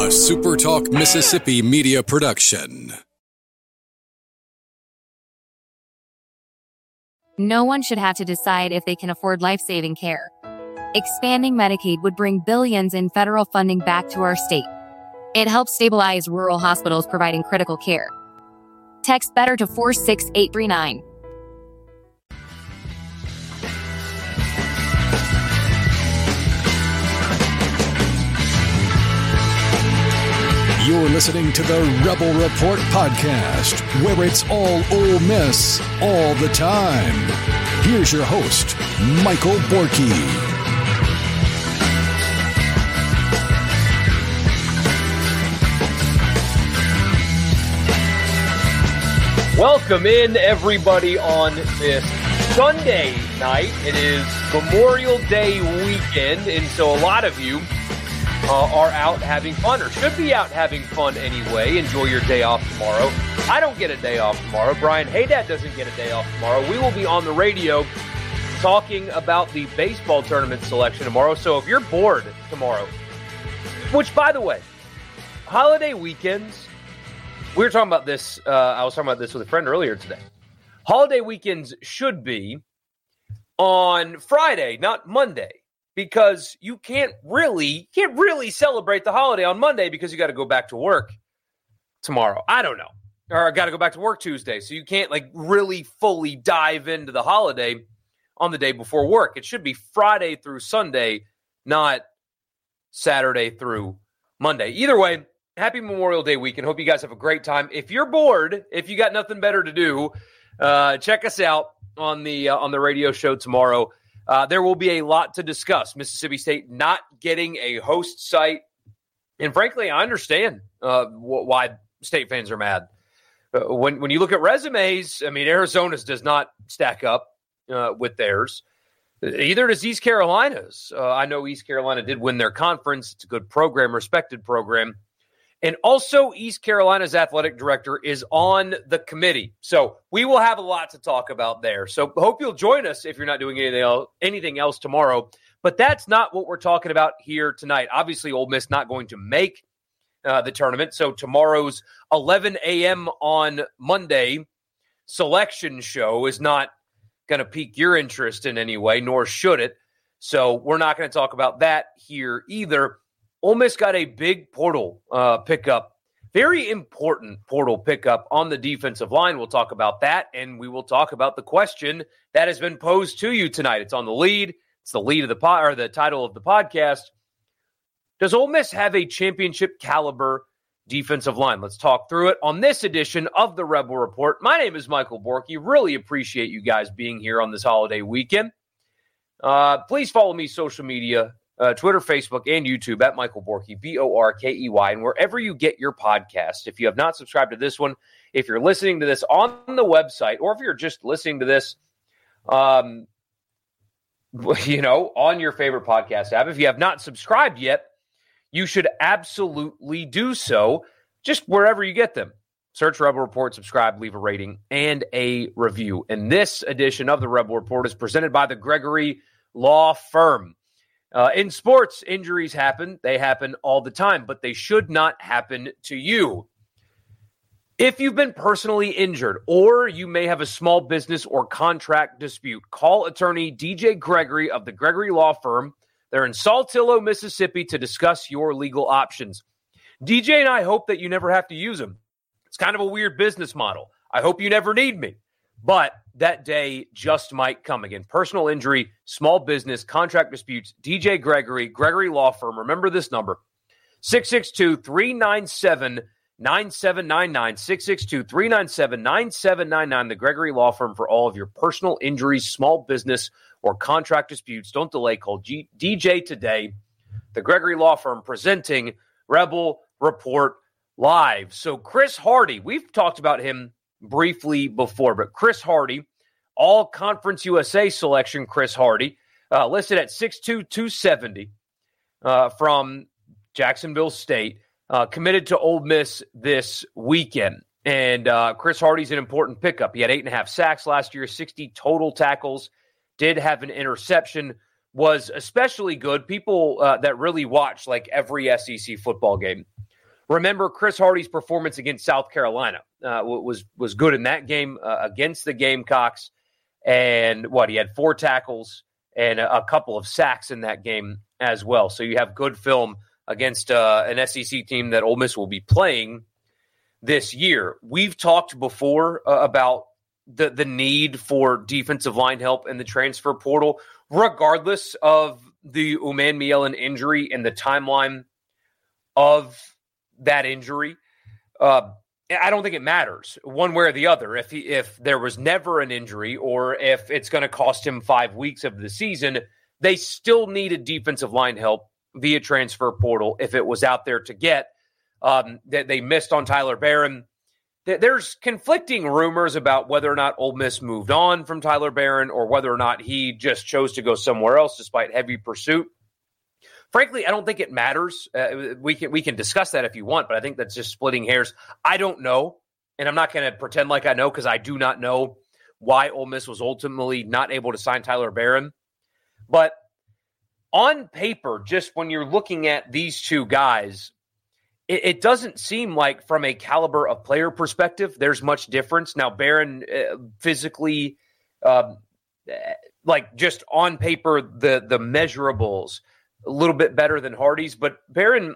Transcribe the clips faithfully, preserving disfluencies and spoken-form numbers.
A SuperTalk Mississippi media production. No one should have to decide if they can afford life-saving care. Expanding Medicaid would bring billions in federal funding back to our state. It helps stabilize rural hospitals providing critical care. Text BETTER to four six eight three nine. You're listening to the Rebel Report podcast, where it's all Ole Miss all the time. Here's your host, Michael Borky. Welcome in, everybody, on this Sunday night. It is Memorial Day weekend, and so a lot of you uh, are out having fun, or should be out having fun anyway. Enjoy your day off tomorrow. I don't get a day off tomorrow. Brian Haydad doesn't get a day off tomorrow. We will be on the radio talking about the baseball tournament selection tomorrow. So if you're bored tomorrow, which, by the way, holiday weekends, we were talking about this, uh, I was talking about this with a friend earlier today. Holiday weekends should be on Friday, not Monday, because you can't really, can't really celebrate the holiday on Monday because you got to go back to work tomorrow. I don't know. Or I got to go back to work Tuesday. So you can't like really fully dive into the holiday on the day before work. It should be Friday through Sunday, not Saturday through Monday. Either way, happy Memorial Day weekend. Hope you guys have a great time. If you're bored, if you got nothing better to do, uh, check us out on the uh, on the radio show tomorrow. Uh, there will be a lot to discuss. Mississippi State not getting a host site. And frankly, I understand uh, wh- why State fans are mad. Uh, when, when you look at resumes, I mean, Arizona's does not stack up uh, with theirs. Either does East Carolina's. Uh, I know East Carolina did win their conference. It's a good program, respected program. And also, East Carolina's athletic director is on the committee. So we will have a lot to talk about there. So hope you'll join us if you're not doing anything else, anything else tomorrow. But that's not what we're talking about here tonight. Obviously, Ole Miss not going to make uh, the tournament. So tomorrow's eleven a.m. on Monday selection show is not going to pique your interest in any way, nor should it. So we're not going to talk about that here either. Ole Miss got a big portal uh, pickup, very important portal pickup on the defensive line. We'll talk about that, and we will talk about the question that has been posed to you tonight. It's on the lead. It's the lead of the pod, or the title of the podcast. Does Ole Miss have a championship caliber defensive line? Let's talk through it on this edition of the Rebel Report. My name is Michael Borky. Really appreciate you guys being here on this holiday weekend. Uh, please follow me social media. Uh, Twitter, Facebook, and YouTube at Michael Borky, B O R K E Y, and wherever you get your podcast. If you have not subscribed to this one, if you're listening to this on the website, or if you're just listening to this, um, you know, on your favorite podcast app, if you have not subscribed yet, you should absolutely do so, just wherever you get them. Search Rebel Report, subscribe, leave a rating, and a review. And this edition of the Rebel Report is presented by the Gregory Law Firm. Uh, in sports, injuries happen. They happen all the time, but they should not happen to you. If you've been personally injured, or you may have a small business or contract dispute, call attorney D J Gregory of the Gregory Law Firm. They're in Saltillo, Mississippi, to discuss your legal options. D J and I hope that you never have to use them. It's kind of a weird business model. I hope you never need me. But that day just might come again. Personal injury, small business, contract disputes, D J Gregory, Gregory Law Firm. Remember this number, six six two, three nine seven, nine seven nine nine, six six two, three nine seven, nine seven nine nine, the Gregory Law Firm for all of your personal injuries, small business, or contract disputes. Don't delay. Call G- D J today. The Gregory Law Firm presenting Rebel Report Live. So Chris Hardy, we've talked about him briefly before, but Chris Hardy, all Conference U S A selection Chris Hardy, uh, listed at six two, two seventy uh, from Jacksonville State, uh, committed to Ole Miss this weekend. And uh, Chris Hardy's an important pickup. He had eight and a half sacks last year, sixty total tackles, did have an interception, was especially good. People uh, that really watch like every S E C football game Remember Chris Hardy's performance against South Carolina uh, was was good in that game uh, against the Gamecocks. And what, he had four tackles and a, a couple of sacks in that game as well. So you have good film against uh, an S E C team that Ole Miss will be playing this year. We've talked before uh, about the, the need for defensive line help in the transfer portal, regardless of the Umanmielen injury and the timeline of that injury. Uh, I don't think it matters one way or the other. If he, if there was never an injury or if it's going to cost him five weeks of the season, they still needed defensive line help via transfer portal if it was out there to get. Um, that they missed on Tyler Barron. There's conflicting rumors about whether or not Ole Miss moved on from Tyler Barron or whether or not he just chose to go somewhere else despite heavy pursuit. Frankly, I don't think it matters. Uh, we can we can discuss that if you want, but I think that's just splitting hairs. I don't know, and I'm not going to pretend like I know because I do not know why Ole Miss was ultimately not able to sign Tyler Barron. But on paper, just when you're looking at these two guys, it, it doesn't seem like from a caliber of player perspective there's much difference. Now, Barron uh, physically, um, like just on paper, the the measurables, a little bit better than Hardy's, but Barron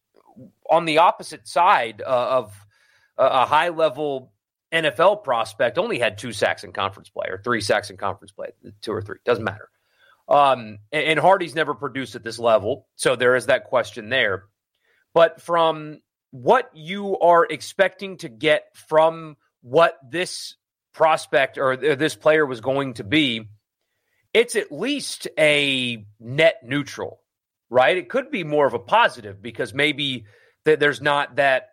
on the opposite side uh, of a high-level N F L prospect only had two sacks in conference play or three sacks in conference play, two or three, doesn't matter. Um, and, and Hardy's never produced at this level, so there is that question there. But from what you are expecting to get from what this prospect or this player was going to be, it's at least a net neutral. Right? It could be more of a positive because maybe th- there's not that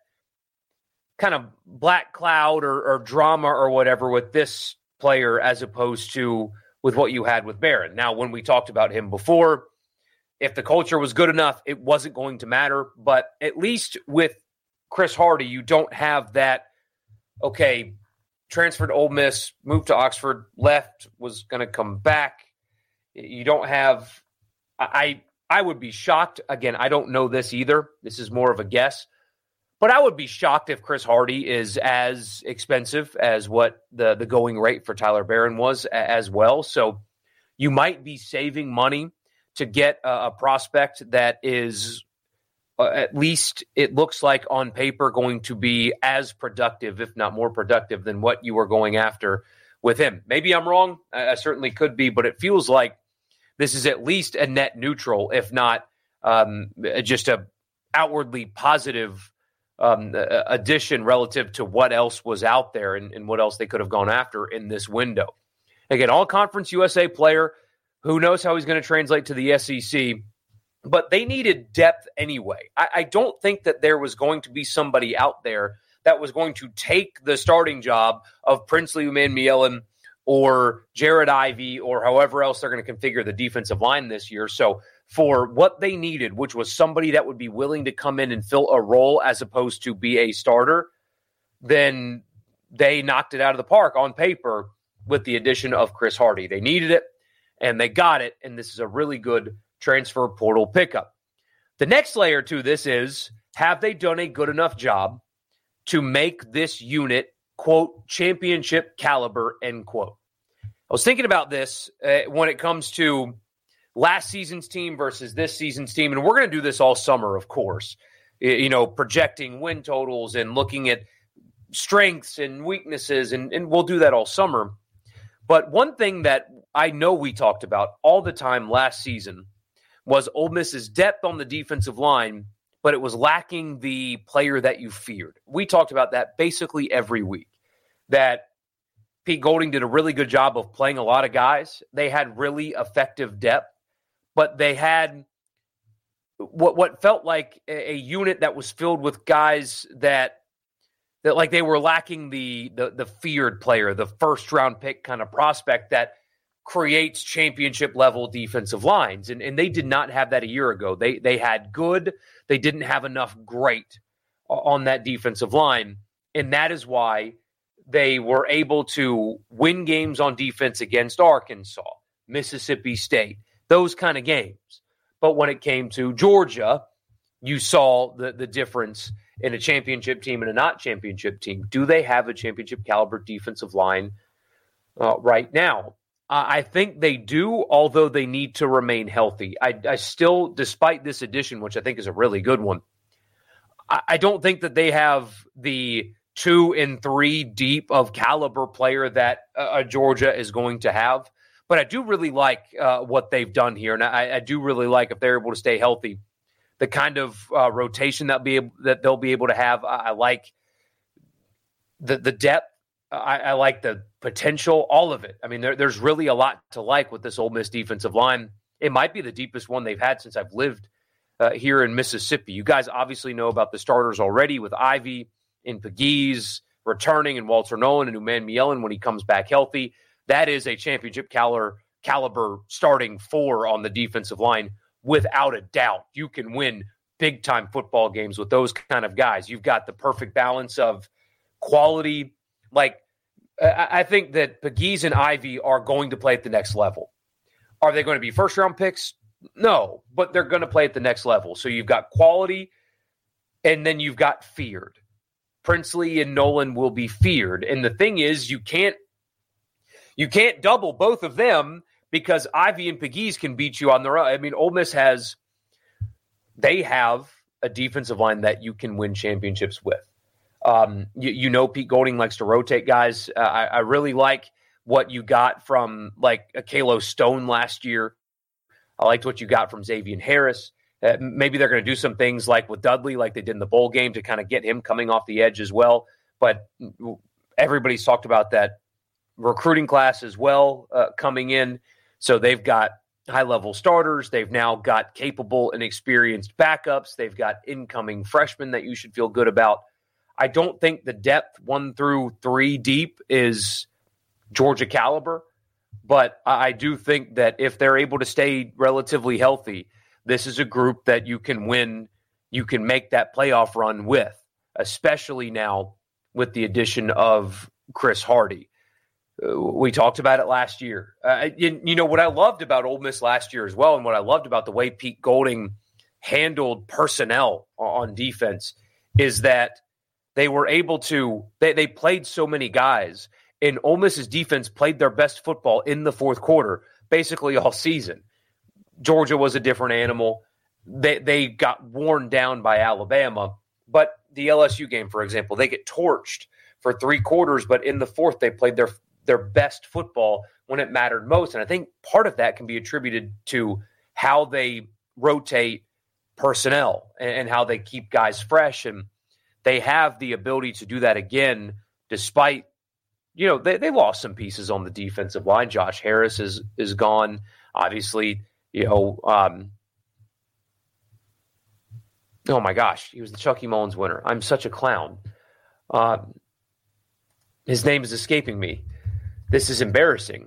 kind of black cloud or, or drama or whatever with this player as opposed to with what you had with Barron. Now, when we talked about him before, if the culture was good enough, it wasn't going to matter. But at least with Chris Hardy, you don't have that, okay, transferred to Ole Miss, moved to Oxford, left, was going to come back. You don't have – I. I would be shocked. Again, I don't know this either. This is more of a guess. But I would be shocked if Chris Hardy is as expensive as what the, the going rate for Tyler Barron was as well. So you might be saving money to get a, a prospect that is, uh, at least it looks like on paper, going to be as productive, if not more productive, than what you were going after with him. Maybe I'm wrong. I, I certainly could be, but it feels like this is at least a net neutral, if not um, just a outwardly positive um, addition relative to what else was out there and, and what else they could have gone after in this window. Again, all Conference U S A player. Who knows how he's going to translate to the S E C, but they needed depth anyway. I, I don't think that there was going to be somebody out there that was going to take the starting job of Princely Umanmielen or Jared Ivey, or however else they're going to configure the defensive line this year. So for what they needed, which was somebody that would be willing to come in and fill a role as opposed to be a starter, then they knocked it out of the park on paper with the addition of Chris Hardy. They needed it, and they got it, and this is a really good transfer portal pickup. The next layer to this is, have they done a good enough job to make this unit, quote, championship caliber, end quote. I was thinking about this uh, when it comes to last season's team versus this season's team, and we're going to do this all summer, of course, you know, projecting win totals and looking at strengths and weaknesses, and, and we'll do that all summer. But one thing that I know we talked about all the time last season was Ole Miss's depth on the defensive line, but it was lacking the player that you feared. We talked about that basically every week, that Pete Golding did a really good job of playing a lot of guys. They had really effective depth, but they had what what felt like a, a unit that was filled with guys that that like they were lacking the, the the feared player, the first round pick kind of prospect that creates championship level defensive lines. And, and they did not have that a year ago. They they had good, they didn't have enough great on that defensive line. And that is why they were able to win games on defense against Arkansas, Mississippi State, those kind of games. But when it came to Georgia, you saw the, the difference in a championship team and a not championship team. Do they have a championship caliber defensive line uh, right now? Uh, I think they do, although they need to remain healthy. I, I still, despite this addition, which I think is a really good one, I, I don't think that they have the two and three deep of caliber player that uh, Georgia is going to have. But I do really like uh, what they've done here, and I, I do really like, if they're able to stay healthy, the kind of uh, rotation that be able, that they'll be able to have. I, I like the the depth. I, I like the potential. All of it. I mean, there, there's really a lot to like with this Ole Miss defensive line. It might be the deepest one they've had since I've lived uh, here in Mississippi. You guys obviously know about the starters already with Ivy and Pegues returning, and Walter Nolan and Uman Mielen when he comes back healthy. That is a championship caliber, caliber starting four on the defensive line, without a doubt. You can win big-time football games with those kind of guys. You've got the perfect balance of quality. Like, I think that Pegues and Ivy are going to play at the next level. Are they going to be first-round picks? No, but they're going to play at the next level. So you've got quality, and then you've got feared. Princely and Nolan will be feared. And the thing is, you can't You can't double both of them, because Ivy and Pegues can beat you on their own. I mean, Ole Miss has, they have a defensive line that you can win championships with. Um, you, you know, Pete Golding likes to rotate guys. Uh, I, I really like what you got from like a Kalo Stone last year. I liked what you got from Xavier Harris. Uh, maybe they're going to do some things like with Dudley, like they did in the bowl game, to kind of get him coming off the edge as well. But everybody's talked about that recruiting class as well uh, coming in. So they've got high-level starters. They've now got capable and experienced backups. They've got incoming freshmen that you should feel good about. I don't think the depth one through three deep is Georgia caliber, but I do think that if they're able to stay relatively healthy, this is a group that you can win, you can make that playoff run with, especially now with the addition of Chris Hardy. We talked about it last year. Uh, you, you know, what I loved about Ole Miss last year as well, and what I loved about the way Pete Golding handled personnel on defense, is that they were able to they, – they played so many guys, and Ole Miss's defense played their best football in the fourth quarter basically all season. Georgia was a different animal. They, they got worn down by Alabama. But the L S U game, for example, they get torched for three quarters, but in the fourth they played their – their best football when it mattered most. And I think part of that can be attributed to how they rotate personnel and, and how they keep guys fresh. And they have the ability to do that again, despite, you know, they, they lost some pieces on the defensive line. Josh Harris is, is gone. Obviously, you know, um, oh my gosh, he was the Chucky Mullins winner. I'm such a clown. Um, his name is escaping me. This is embarrassing.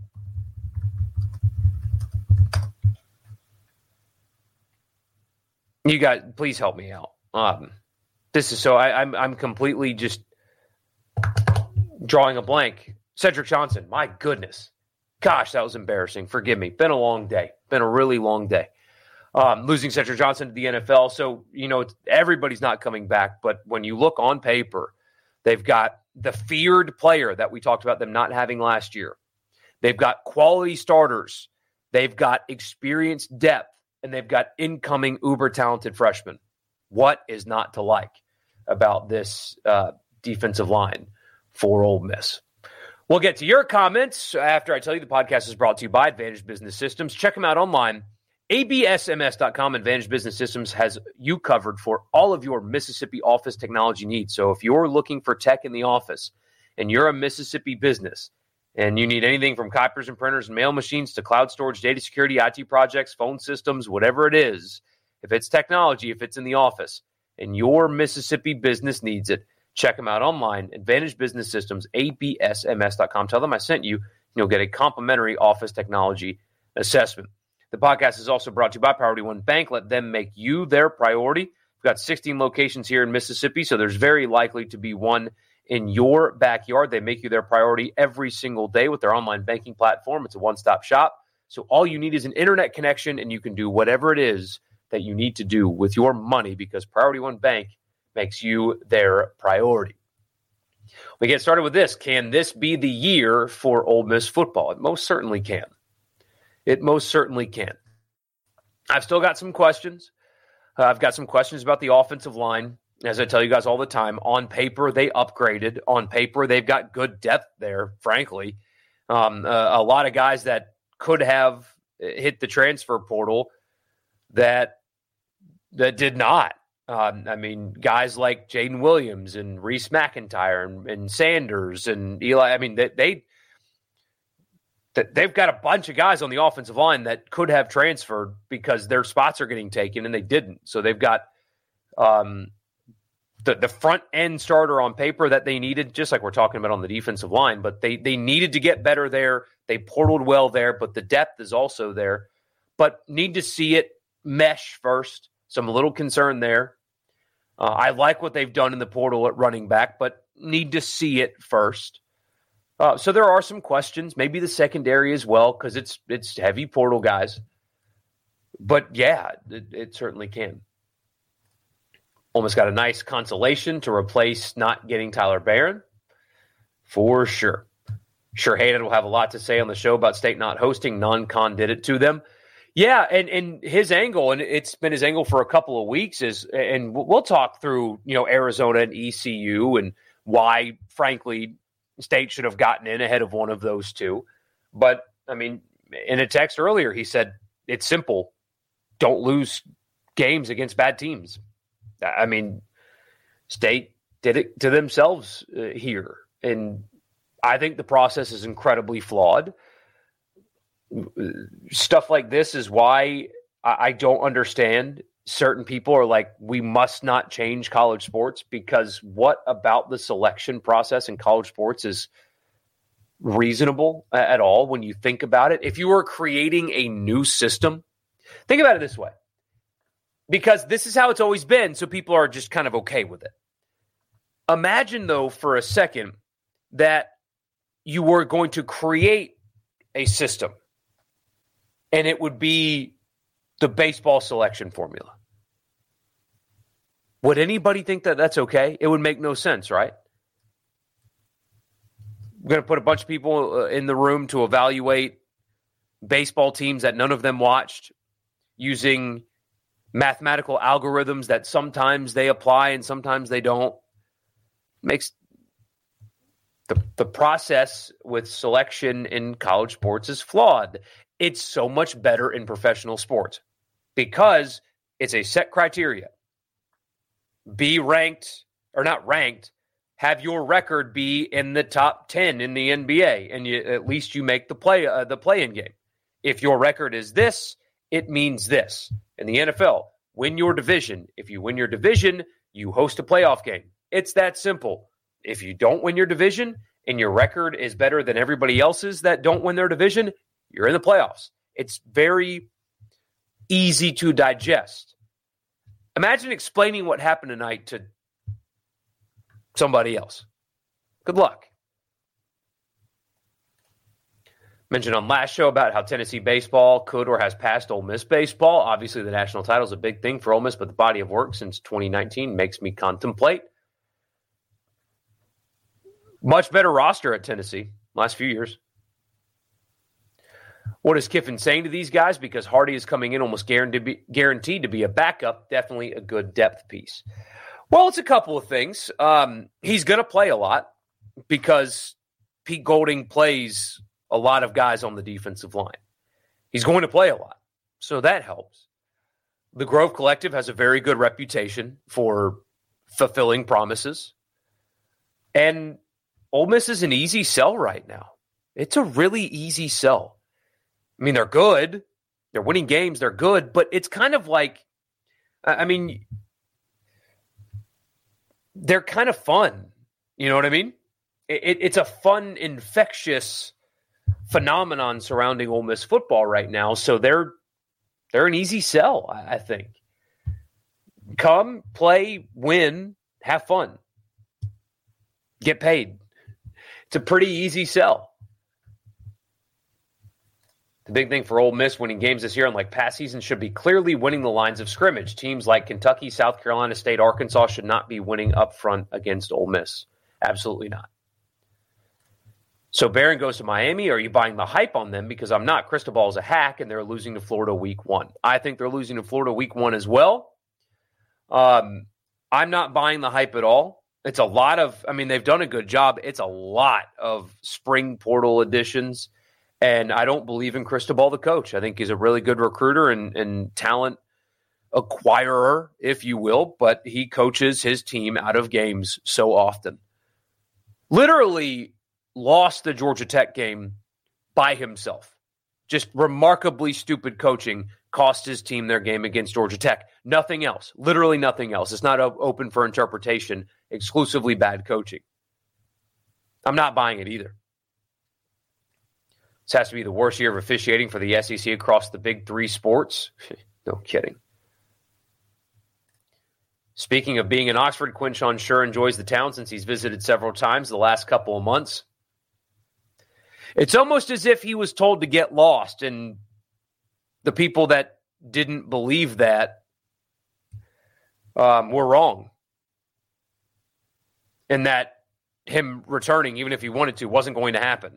You guys, please help me out. Um, this is so I, I'm I'm completely just drawing a blank. Cedric Johnson, my goodness, gosh, that was embarrassing. Forgive me. Been a long day. Been a really long day. Um, losing Cedric Johnson to the N F L. So you know it's, everybody's not coming back. But when you look on paper, they've got the feared player that we talked about them not having last year. They've got quality starters. They've got experienced depth, and they've got incoming uber-talented freshmen. What is not to like about this uh, defensive line for Ole Miss? We'll get to your comments after I tell you the podcast is brought to you by Advantage Business Systems. Check them out online. A B S M S dot com. Advantage Business Systems has you covered for all of your Mississippi office technology needs. So if you're looking for tech in the office and you're a Mississippi business and you need anything from copiers and printers and mail machines to cloud storage, data security, I T projects, phone systems, whatever it is, if it's technology, if it's in the office and your Mississippi business needs it, check them out online. Advantage Business Systems, A B S M S dot com. Tell them I sent you, and you'll get a complimentary office technology assessment. The podcast is also brought to you by Priority One Bank. Let them make you their priority. We've got sixteen locations here in Mississippi, so there's very likely to be one in your backyard. They make you their priority every single day with their online banking platform. It's a one-stop shop. So all you need is an internet connection, and you can do whatever it is that you need to do with your money because Priority One Bank makes you their priority. We get started with this. Can this be the year for Ole Miss football? It most certainly can. It most certainly can. I've still got some questions. Uh, I've got some questions about the offensive line. As I tell you guys all the time, on paper, they upgraded. On paper, they've got good depth there, frankly. Um, uh, a lot of guys that could have hit the transfer portal that that did not. Um, I mean, guys like Jaden Williams and Reese McIntyre and, and Sanders and Eli. I mean, they, they they've got a bunch of guys on the offensive line that could have transferred because their spots are getting taken and they didn't. So they've got um, the the front end starter on paper that they needed, just like we're talking about on the defensive line. But they they needed to get better there. They portaled well there, but the depth is also there. But need to see it mesh first. So I'm a little concerned there. Uh, I like what they've done in the portal at running back, but need to see it first. Uh, so there are some questions, maybe the secondary as well, because it's it's heavy portal guys. But yeah, it, it certainly can. Almost got a nice consolation to replace not getting Tyler Barron, for sure. Sure, Hayden will have a lot to say on the show about State not hosting. Non-con did it to them. Yeah, and, and his angle, and it's been his angle for a couple of weeks, is, and we'll talk through, you know, Arizona and E C U and why, frankly, State should have gotten in ahead of one of those two. But, I mean, in a text earlier, he said, it's simple. Don't lose games against bad teams. I mean, State did it to themselves uh, here. And I think the process is incredibly flawed. Stuff like this is why I don't understand. Certain people are like, we must not change college sports, because what about the selection process in college sports is reasonable at all when you think about it? If you were creating a new system, think about it this way, because this is how it's always been, so people are just kind of okay with it. Imagine, though, for a second that you were going to create a system and it would be the baseball selection formula. Would anybody think that that's okay? It would make no sense, right? We're going to put a bunch of people in the room to evaluate baseball teams that none of them watched using mathematical algorithms that sometimes they apply and sometimes they don't. Makes the, the process with selection in college sports is flawed. It's so much better in professional sports because it's a set criteria. Be ranked, or not ranked, have your record be in the top ten in the N B A, and you, at least you make the play uh, the play-in game. If your record is this, it means this. In the N F L, win your division. If you win your division, you host a playoff game. It's that simple. If you don't win your division and your record is better than everybody else's that don't win their division, you're in the playoffs. It's very easy to digest. Imagine explaining what happened tonight to somebody else. Good luck. Mentioned on last show about how Tennessee baseball could or has passed Ole Miss baseball. Obviously, the national title is a big thing for Ole Miss, but the body of work since twenty nineteen makes me contemplate. Much better roster at Tennessee last few years. What is Kiffin saying to these guys? Because Hardy is coming in almost guaranteed to be, guaranteed to be a backup. Definitely a good depth piece. Well, it's a couple of things. Um, he's going to play a lot because Pete Golding plays a lot of guys on the defensive line. He's going to play a lot, so that helps. The Grove Collective has a very good reputation for fulfilling promises. And Ole Miss is an easy sell right now. It's a really easy sell. I mean, they're good. They're winning games. They're good. But it's kind of like, I mean, they're kind of fun. You know what I mean? It, it's a fun, infectious phenomenon surrounding Ole Miss football right now. So they're they're an easy sell, I think. Come, play, win, have fun. Get paid. It's a pretty easy sell. The big thing for Ole Miss winning games this year, unlike past seasons, should be clearly winning the lines of scrimmage. Teams like Kentucky, South Carolina State, Arkansas should not be winning up front against Ole Miss. Absolutely not. So Barron goes to Miami. Are you buying the hype on them? Because I'm not. Cristobal is a hack, and they're losing to Florida week one. I think they're losing to Florida week one as well. Um, I'm not buying the hype at all. It's a lot of, I mean, they've done a good job. It's a lot of spring portal additions, and I don't believe in Cristobal, the coach. I think he's a really good recruiter and, and talent acquirer, if you will, but he coaches his team out of games so often. Literally lost the Georgia Tech game by himself. Just remarkably stupid coaching cost his team their game against Georgia Tech. Nothing else. Literally nothing else. It's not open for interpretation. Exclusively bad coaching. I'm not buying it either. This has to be the worst year of officiating for the S E C across the big three sports. No kidding. Speaking of being in Oxford, Quinshon sure enjoys the town since he's visited several times the last couple of months. It's almost as if he was told to get lost, and the people that didn't believe that um, were wrong. And that him returning, even if he wanted to, wasn't going to happen.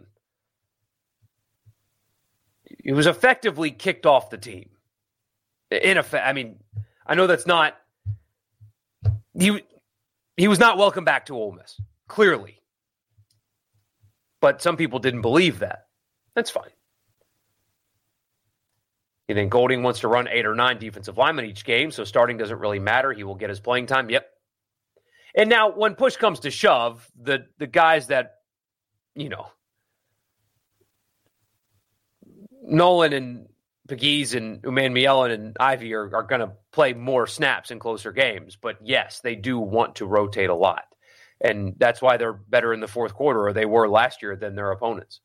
He was effectively kicked off the team. In effect, I mean, I know that's not he. He was not welcome back to Ole Miss, clearly. But some people didn't believe that. That's fine. You think Golding wants to run eight or nine defensive linemen each game, so starting doesn't really matter. He will get his playing time. Yep. And now when push comes to shove, the, the guys that, you know, Nolan and Pegues and Uman Mielen and Ivy are, are going to play more snaps in closer games. But yes, they do want to rotate a lot. And that's why they're better in the fourth quarter, or they were last year, than their opponents.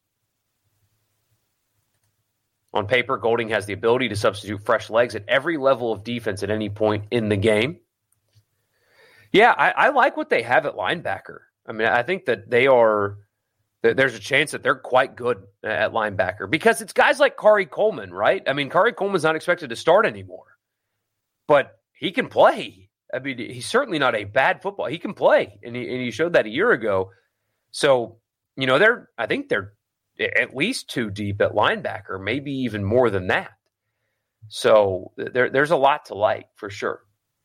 On paper, Golding has the ability to substitute fresh legs at every level of defense at any point in the game. Yeah, I, I like what they have at linebacker. I mean, I think that they are – there's a chance that they're quite good at linebacker because it's guys like Kari Coleman, right? I mean, Kari Coleman's not expected to start anymore, but he can play. I mean, he's certainly not a bad football. He can play, and he, and he showed that a year ago. So, you know, they're I think they're at least two deep at linebacker, maybe even more than that. So there, there's a lot to like for sure.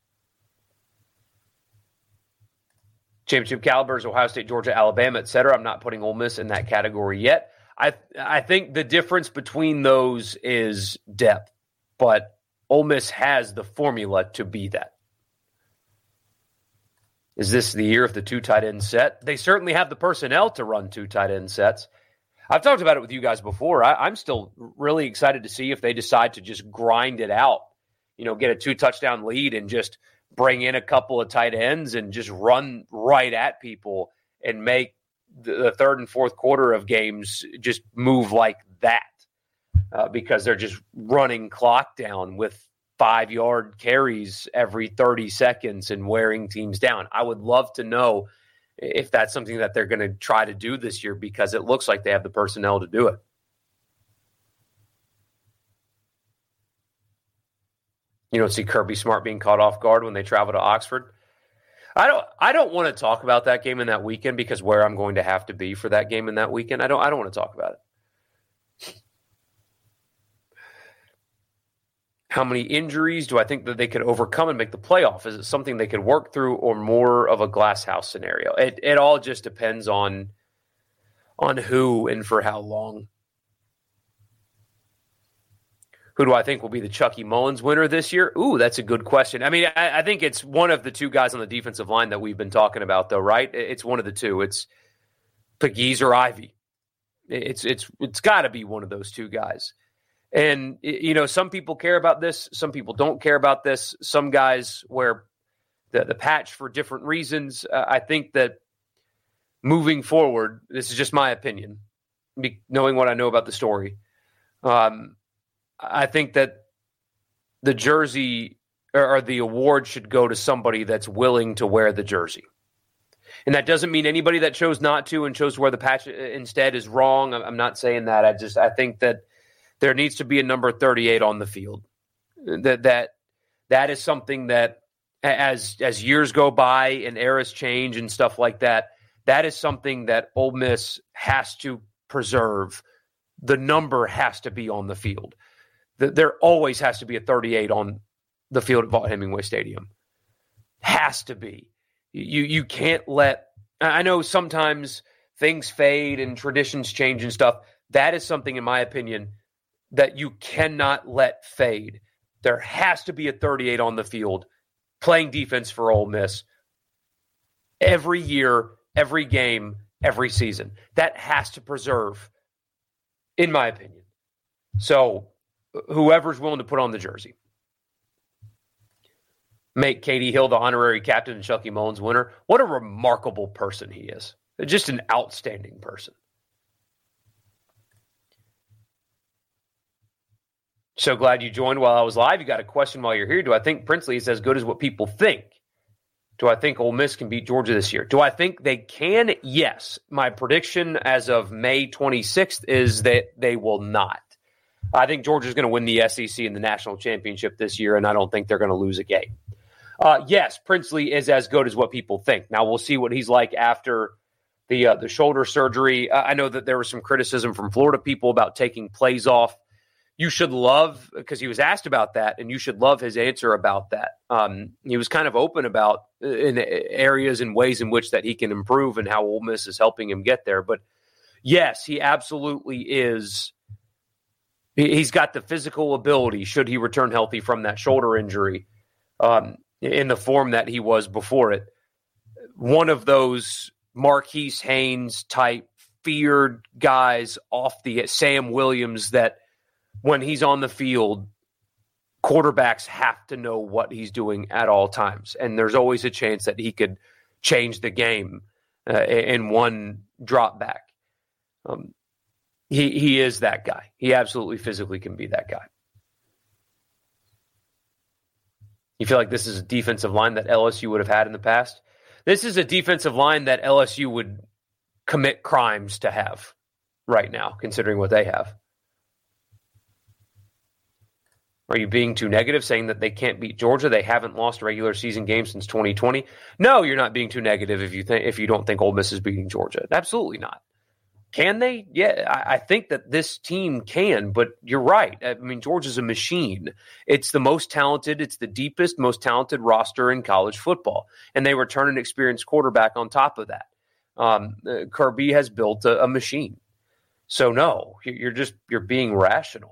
Championship calibers, Ohio State, Georgia, Alabama, et cetera. I'm not putting Ole Miss in that category yet. I I think the difference between those is depth, but Ole Miss has the formula to be that. Is this the year of the two tight end set? They certainly have the personnel to run two tight end sets. I've talked about it with you guys before. I, I'm still really excited to see if they decide to just grind it out, you know, get a two touchdown lead and just bring in a couple of tight ends and just run right at people and make the, the third and fourth quarter of games just move like that uh, because they're just running clock down with five-yard carries every thirty seconds and wearing teams down. I would love to know if that's something that they're going to try to do this year because it looks like they have the personnel to do it. You don't see Kirby Smart being caught off guard when they travel to Oxford. I don't I don't want to talk about that game in that weekend because where I'm going to have to be for that game in that weekend, I don't I don't want to talk about it. How many injuries do I think that they could overcome and make the playoff? Is it something they could work through or more of a glass house scenario? It it all just depends on on who and for how long. Who do I think will be the Chucky Mullins winner this year? Ooh, that's a good question. I mean, I, I think it's one of the two guys on the defensive line that we've been talking about, though, right? It's one of the two. It's Pegues or Ivy. It's it's it's got to be one of those two guys. And, you know, some people care about this. Some people don't care about this. Some guys wear the, the patch for different reasons. Uh, I think that moving forward, this is just my opinion, be, knowing what I know about the story, um, I think that the jersey or, or the award should go to somebody that's willing to wear the jersey. And that doesn't mean anybody that chose not to and chose to wear the patch instead is wrong. I'm not saying that. I just I think that there needs to be a number thirty-eight on the field. That that that is something that as as years go by and eras change and stuff like that, that is something that Ole Miss has to preserve. The number has to be on the field. There always has to be a thirty-eight on the field at Vaught-Hemingway Stadium. Has to be. You you can't let – I know sometimes things fade and traditions change and stuff. That is something, in my opinion, that you cannot let fade. There has to be a thirty-eight on the field playing defense for Ole Miss every year, every game, every season. That has to preserve, in my opinion. So whoever's willing to put on the jersey. Make Katie Hill the honorary captain and Chucky Mullins winner. What a remarkable person he is. Just an outstanding person. So glad you joined while I was live. You got a question while you're here. Do I think Princely is as good as what people think? Do I think Ole Miss can beat Georgia this year? Do I think they can? Yes. My prediction as of May twenty-sixth is that they will not. I think Georgia's going to win the S E C and the national championship this year, and I don't think they're going to lose a game. Uh, yes, Princely is as good as what people think. Now, we'll see what he's like after the uh, the shoulder surgery. Uh, I know that there was some criticism from Florida people about taking plays off. You should love, because he was asked about that, and you should love his answer about that. Um, he was kind of open about in areas and ways in which that he can improve and how Ole Miss is helping him get there. But yes, he absolutely is. He's got the physical ability, should he return healthy from that shoulder injury, um, in the form that he was before it. One of those Marquise Haynes type feared guys off the Sam Williams that when he's on the field, quarterbacks have to know what he's doing at all times. And there's always a chance that he could change the game uh, in one drop back. Um, he, he is that guy. He absolutely physically can be that guy. You feel like this is a defensive line that L S U would have had in the past? This is a defensive line that L S U would commit crimes to have right now, considering what they have. Are you being too negative, saying that they can't beat Georgia? They haven't lost a regular season game since twenty twenty. No, you're not being too negative if you think if you don't think Ole Miss is beating Georgia. Absolutely not. Can they? Yeah, I, I think that this team can, but you're right. I mean, Georgia's a machine. It's the most talented, it's the deepest, most talented roster in college football. And they return an experienced quarterback on top of that. Um, uh, Kirby has built a, a machine. So no, you're just, you're being rational.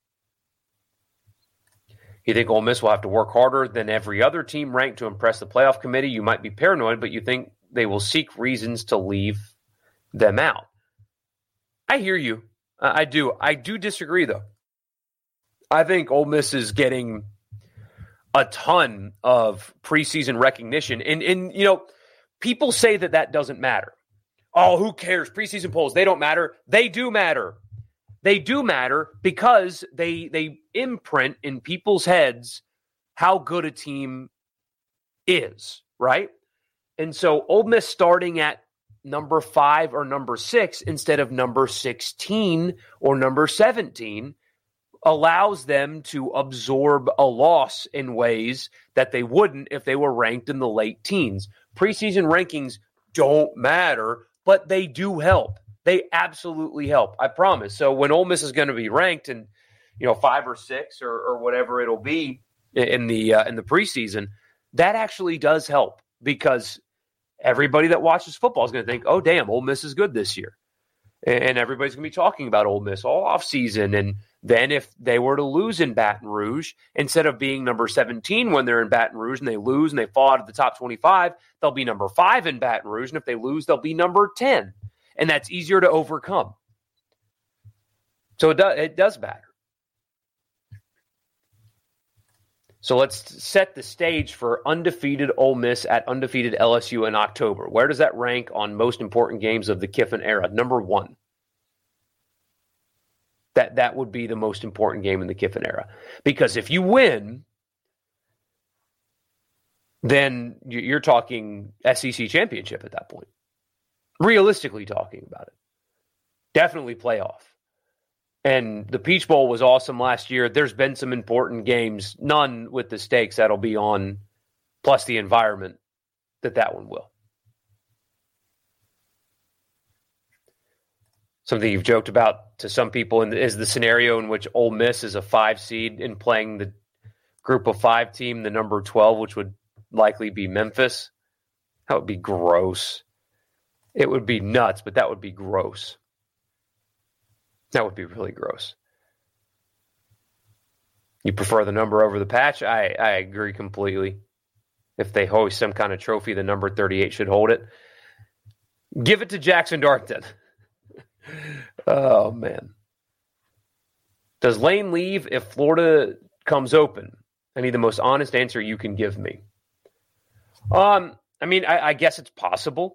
You think Ole Miss will have to work harder than every other team ranked to impress the playoff committee? You might be paranoid, but you think they will seek reasons to leave them out. I hear you. Uh, I do. I do disagree, though. I think Ole Miss is getting a ton of preseason recognition. And, and, you know, people say that that doesn't matter. Oh, who cares? Preseason polls, they don't matter. They do matter. They do matter because they they imprint in people's heads how good a team is, right? And so Ole Miss starting at number five or number six instead of number sixteen or number seventeen allows them to absorb a loss in ways that they wouldn't if they were ranked in the late teens. Preseason rankings don't matter, but they do help. They absolutely help. I promise. So when Ole Miss is going to be ranked in, you know, five or six or, or whatever it'll be in the uh, in the preseason, that actually does help because everybody that watches football is going to think, "Oh, damn, Ole Miss is good this year," and everybody's going to be talking about Ole Miss all offseason. And then if they were to lose in Baton Rouge, instead of being number seventeen when they're in Baton Rouge and they lose and they fall out of the top twenty-five, they'll be number five in Baton Rouge, and if they lose, they'll be number ten. And that's easier to overcome. So it does, it does matter. So let's set the stage for undefeated Ole Miss at undefeated L S U in October. Where does that rank on most important games of the Kiffin era? Number one. That, that would be the most important game in the Kiffin era. Because if you win, then you're talking S E C championship at that point. Realistically talking about it. Definitely playoff. And the Peach Bowl was awesome last year. There's been some important games, none with the stakes that'll be on, plus the environment that that one will. Something you've joked about to some people is the scenario in which Ole Miss is a five seed and playing the group of five team, the number twelve, which would likely be Memphis. That would be gross. It would be nuts, but that would be gross. That would be really gross. You prefer the number over the patch? I, I agree completely. If they hoist some kind of trophy, the number thirty-eight should hold it. Give it to Jackson Darlington. Oh, man. Does Lane leave if Florida comes open? I need the most honest answer you can give me. Um, I mean, I, I guess it's possible.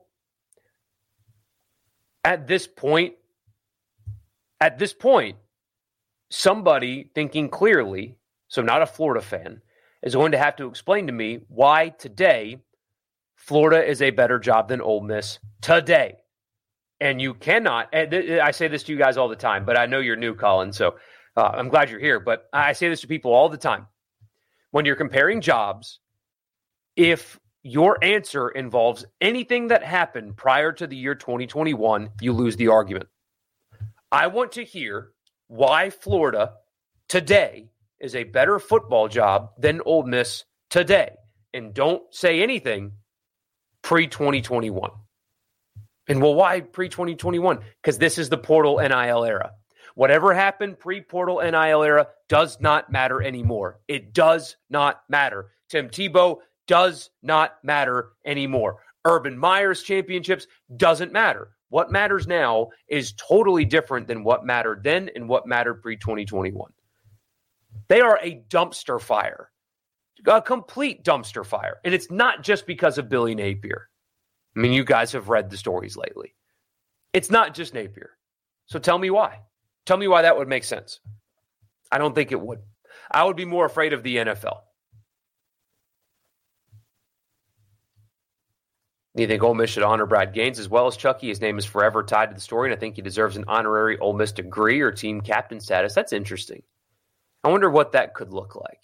At this point, at this point, somebody thinking clearly, so not a Florida fan, is going to have to explain to me why today Florida is a better job than Ole Miss today. And you cannot, and th- I say this to you guys all the time, but I know you're new, Colin, so uh, I'm glad you're here. But I say this to people all the time. When you're comparing jobs, if your answer involves anything that happened prior to the year twenty twenty-one, you lose the argument. I want to hear why Florida today is a better football job than Ole Miss today. And don't say anything pre twenty twenty-one. And well, why pre twenty twenty-one? Because this is the portal N I L era. Whatever happened pre-portal N I L era does not matter anymore. It does not matter. Tim Tebow does not matter anymore. Urban Meyer's championships doesn't matter. What matters now is totally different than what mattered then and what mattered pre twenty twenty-one. They are a dumpster fire, a complete dumpster fire. And it's not just because of Billy Napier. I mean, you guys have read the stories lately. It's not just Napier. So tell me why. Tell me why that would make sense. I don't think it would. I would be more afraid of the N F L. You think Ole Miss should honor Brad Gaines as well as Chucky? His name is forever tied to the story, and I think he deserves an honorary Ole Miss degree or team captain status. That's interesting. I wonder what that could look like.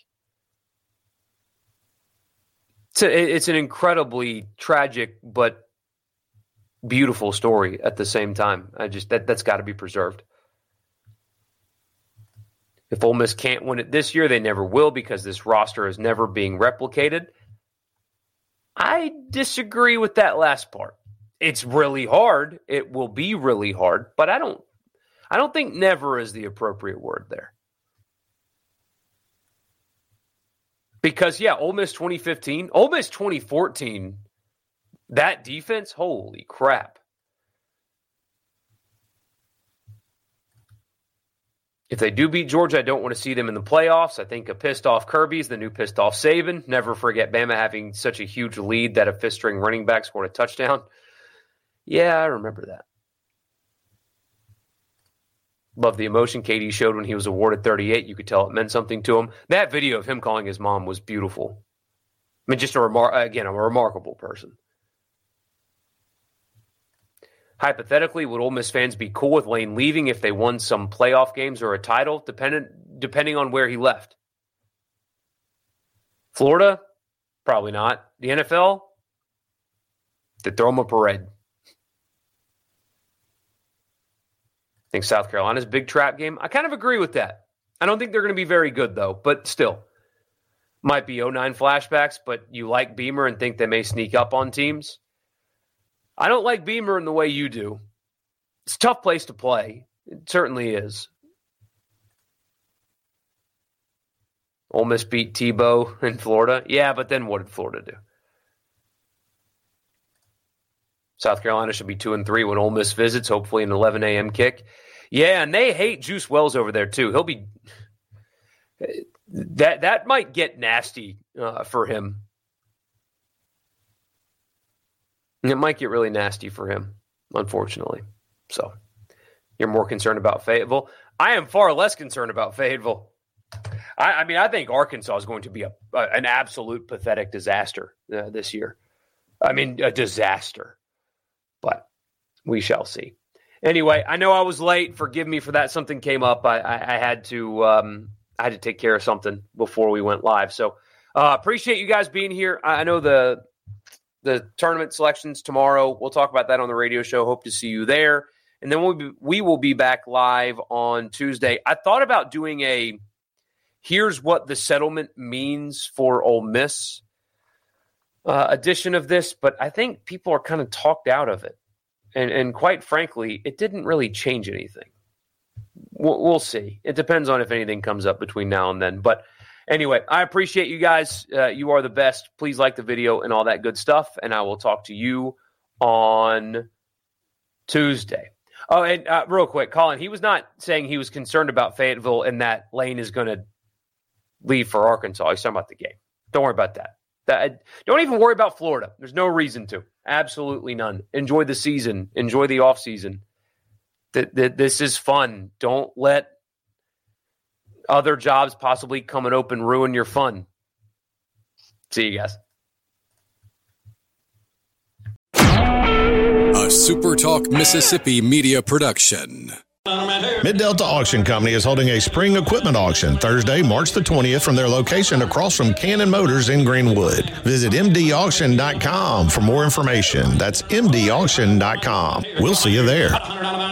It's, a, it's an incredibly tragic but beautiful story at the same time. I just that that's got to be preserved. If Ole Miss can't win it this year, they never will because this roster is never being replicated. I disagree with that last part. It's really hard. It will be really hard, but I don't I don't think never is the appropriate word there. Because, yeah, Ole Miss twenty fifteen, Ole Miss twenty fourteen, that defense, holy crap. If they do beat Georgia, I don't want to see them in the playoffs. I think a pissed-off Kirby's the new pissed-off Saban. Never forget Bama having such a huge lead that a fifth-string running back scored a touchdown. Yeah, I remember that. Love the emotion K D showed when he was awarded thirty-eight. You could tell it meant something to him. That video of him calling his mom was beautiful. I mean, just a remar- again, a remarkable person. Hypothetically, would Ole Miss fans be cool with Lane leaving if they won some playoff games or a title, dependent, depending on where he left? Florida? Probably not. The N F L? They throw him a parade. I think South Carolina's a big trap game. I kind of agree with that. I don't think they're going to be very good, though, but still. Might be oh nine flashbacks, but you like Beamer and think they may sneak up on teams. I don't like Beamer in the way you do. It's a tough place to play. It certainly is. Ole Miss beat Tebow in Florida. Yeah, but then what did Florida do? South Carolina should be two and three when Ole Miss visits, hopefully an eleven a.m. kick. Yeah, and they hate Juice Wells over there too. He'll be that that might get nasty uh, for him. It might get really nasty for him, unfortunately. So you're more concerned about Fayetteville. I am far less concerned about Fayetteville. I, I mean, I think Arkansas is going to be a, a an absolute pathetic disaster uh, this year. I mean, a disaster. But we shall see. Anyway, I know I was late. Forgive me for that. Something came up. I, I, I had to um, I had to take care of something before we went live. So uh, appreciate you guys being here. I know the the tournament selections tomorrow. We'll talk about that on the radio show. Hope to see you there. And then we'll be, we will be back live on Tuesday. I thought about doing a here's what the settlement means for Ole Miss uh, edition of this, but I think people are kind of talked out of it. And, and quite frankly, it didn't really change anything. We'll, we'll see. It depends on if anything comes up between now and then. But anyway, I appreciate you guys. Uh, you are the best. Please like the video and all that good stuff. And I will talk to you on Tuesday. Oh, and uh, real quick, Colin, he was not saying he was concerned about Fayetteville and that Lane is going to leave for Arkansas. He's talking about the game. Don't worry about that. that. Don't even worry about Florida. There's no reason to. Absolutely none. Enjoy the season. Enjoy the offseason. Th- th- this is fun. Don't let other jobs possibly come and open ruin your fun. See you guys. A SuperTalk Mississippi media production. Mid-Delta Auction Company is holding a spring equipment auction Thursday, March the twentieth from their location across from Cannon Motors in Greenwood. Visit m d auction dot com for more information. That's m d auction dot com. We'll see you there.